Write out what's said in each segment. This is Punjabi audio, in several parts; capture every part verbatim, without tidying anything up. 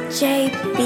J B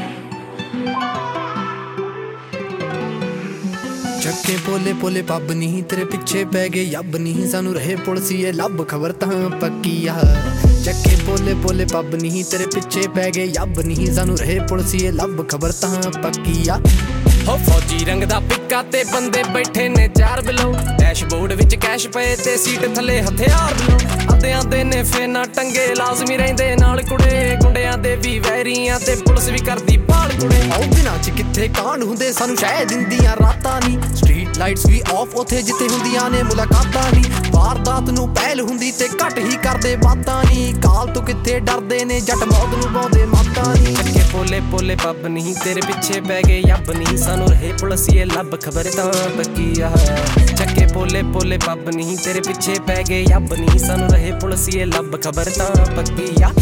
ਚੱਕੇ ਪੋਲੇ ਪੋਲੇ ਪੱਬ ਨਹੀਂ ਤੇਰੇ ਪਿੱਛੇ ਪੈ ਗਏ ਯੱਬ ਨਹੀਂ ਸਾਨੂੰ ਰਹੇ ਪੁਲਸੀਏ ਲੱਭ ਖਬਰ ਤਾਂ ਪੱਕੀ ਆ ਚੱਕੇ ਪੋਲੇ ਪੋਲੇ ਪੱਬ ਨਹੀਂ ਤੇਰੇ ਪਿੱਛੇ ਪੈ ਗਏ ਯੱਬ ਨਹੀਂ ਸਾਨੂੰ ਰਹੇ ਪੁਲਸੀਏ ਲੱਭ ਖਬਰ ਤਾਂ ਪੱਕੀ ਆ ਹੋ ਫੌਜੀ ਰੰਗ ਦਾ ਪਿੱਕਾ ਤੇ ਬੰਦੇ ਬੈਠੇ ਨੇ ਚਾਰ ਬਿਲੋ ਡੈਸ਼ਬੋਰਡ ਵਿੱਚ ਕੈਸ਼ ਪਏ ਤੇ ਸੀਟ ਥੱਲੇ ਹਥਿਆਰ ਬਿਲੋ ਅੱਧਿਆਂ ਦੇ ਨੇ ਫੇਨਾ ਟੰਗੇ ਲਾਜ਼ਮੀ ਰਹਿੰਦੇ ਨਾਲ ਕੁੜੇ ਗੁੰਡਿਆਂ ਦੇ ਵੀ ਵੈਰੀਆਂ ਤੇ ਪੁਲਿਸ ਵੀ ਕਰਦੀ ਭਾਲ ਕੁੜੇ ਉਹ ਦਿਨਾਂ ਚ ਕਿੱਥੇ ਕਾਂਡ ਹੁੰਦੇ ਸਾਨੂੰ ਸ਼ਾਇਦ ਦਿੰਦੀਆਂ ਰਾਤਾਂ ਨਹੀਂ ਸਟਰੀਟ ਲਾਈਟਸ ਵੀ ਆਫ ਉੱਥੇ ਜਿੱਥੇ ਹੁੰਦੀਆਂ ਨੇ ਮੁਲਾਕਾਤਾਂ ਨਹੀਂ ਵਾਰਦਾਤ ਨੂੰ ਪਹਿਲ ਹੁੰਦੀ ਤੇ ਘੱਟ ਹੀ ਕਰਦੇ ਬਾਤਾਂ ਨਹੀਂ ਕਾਲ ਤੋਂ ਕਿੱਥੇ ਡਰਦੇ ਨੇ ਜੱਟ ਮੌਤ ਨੂੰ ਪਾਉਂਦੇ ਮਾਤਾਂ ਨਹੀਂ ਚੱਕੇ ਪੋਲੇ ਪੋਲੇ ਪੱਬ ਨਹੀਂ ਤੇਰੇ ਪਿੱਛੇ ਪੈ ਗਏ ਯੱਬ ਨਹੀਂ ਸਾਨੂੰ ਰਹੇ ਪੁਲਸੀਏ ਲੱਭ ਖਬਰ ਤਾਂ ਪੱਕੀ ਆ ਚੱਕੇ ਪੋਲੇ ਪੋਲੇ ਪੱਬ ਨਹੀਂ ਤੇਰੇ ਪਿੱਛੇ ਪੈ ਗਏ ਯੱਬ ਨਹੀਂ ਸਾਨੂੰ ਰਹੇ ਪੁਲਸੀਏ ਲੱਭ ਖਬਰ ਤਾਂ ਪੱਕੀ ਆ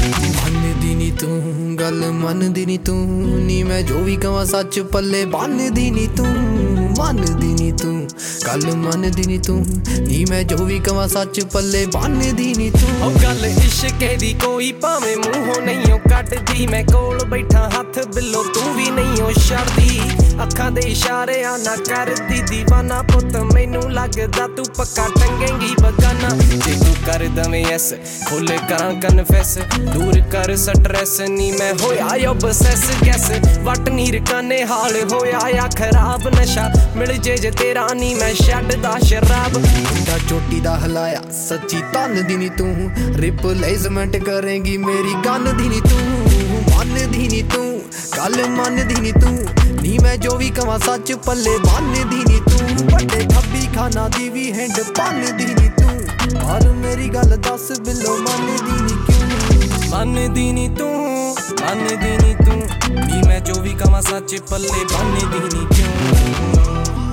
ਮੰਨਦੀ ਨੀ ਤੂੰ ਗੱਲ ਮੰਨਦੀ ਨੀ ਤੂੰ ਨੀ ਮੈਂ ਜੋ ਵੀ ਕਵਾਂ ਸੱਚ ਪੱਲੇ ਬੰਨਦੀ ਨੀ ਤੂੰ ਮੰਨਦੀ ਨੀ ਤੂੰ ਗੱਲ ਮੰਨਦੀ ਨੀ ਤੂੰ ਨੀ ਮੈਂ ਜੋ ਵੀ ਕਵਾਂ ਸੱਚ ਪੱਲੇ ਬੰਨਦੀ ਨੀ ਤੂੰ ਉਹ ਗੱਲ ਇਸ਼ਕੇ ਦੀ ਕੋਈ ਭਾਵੇਂ ਮੂੰਹੋਂ ਨਹੀਂ ਉਹ ਕੱਢਦੀ ਮੈਂ ਕੋਲ ਬੈਠਾ ਹੱਥ ਬਿੱਲੋ ਤੂੰ ਵੀ ਨਹੀਂ ਉਹ ਛੱਡਦੀ ਅੱਖਾਂ ਦੇ ਇਸ਼ਾਰਿਆਂ ਨਾ ਕਰਦੀ دیਵਾਨਾ ਪੁੱਤ ਮੈਨੂੰ ਲੱਗਦਾ ਤੂੰ ਪੱਕਾ ਟੰਗੇਂਗੀ ਬਗਾਨਾ ਜੇ ਤੂੰ ਕਰ ਦਵੇਂ ਐਸ ਖੁੱਲ ਕਰਾਂ ਕਨਫੈਸ ਦੂਰ ਕਰ ਸਟ੍ਰੈਸ ਨੀ ਮੈਂ ਹੋਇਆ ਓਬਸੈਸ ਗੈਸ ਵਟ ਨੀਰ ਕਾਨੇ ਹਾਲ ਹੋਇਆ ਆ ਖਰਾਬ ਨਸ਼ਾ ਮਿਲ ਜੇ ਜੇ ਤੇਰਾ ਨੀ ਮੈਂ ਛੱਡਦਾ ਸ਼ਰਾਬ ਮੁੰਡਾ ਚੋਟੀ ਦਾ ਹਲਾਇਆ ਸੱਚੀ ਤਨ ਦੀ ਨੀ ਤੂੰ ਰਿਪਲੇਸਮੈਂਟ ਕਰੇਂਗੀ ਮੇਰੀ ਗਨ ਦੀ ਨੀ ਤੂੰ ਮੰਨਦੀ ਨੀ ਤੂੰ ਗੱਲ ਮੰਨਦੀ ਨੀ ਤੂੰ ਨੀ ਮੈਂ ਜੋ ਵੀ ਕਵਾਂ ਸੱਚ ਪੱਲੇ ਬੰਨਦੀ ਨੀ ਤੂੰ ਵੱਡੇ ਖੱਬੀ ਖਾਨਾ ਦੀ ਵੀ ਹੈਂਡ ਬੰਨਦੀ ਨੀ ਤੂੰ ਪਰ ਮੇਰੀ ਗੱਲ ਦੱਸ ਬਿੱਲੋ ਮੰਨਦੀ ਨੀ ਕਿਉਂ ਮੰਨਦੀ ਨੀ ਤੂੰ ਮੰਨਦੀ ਨੀ ਤੂੰ ਨੀ ਮੈਂ ਜੋ ਵੀ ਕਵਾਂ ਸੱਚ ਪੱਲੇ ਬੰਨਦੀ ਨੀ ਕਿਉਂ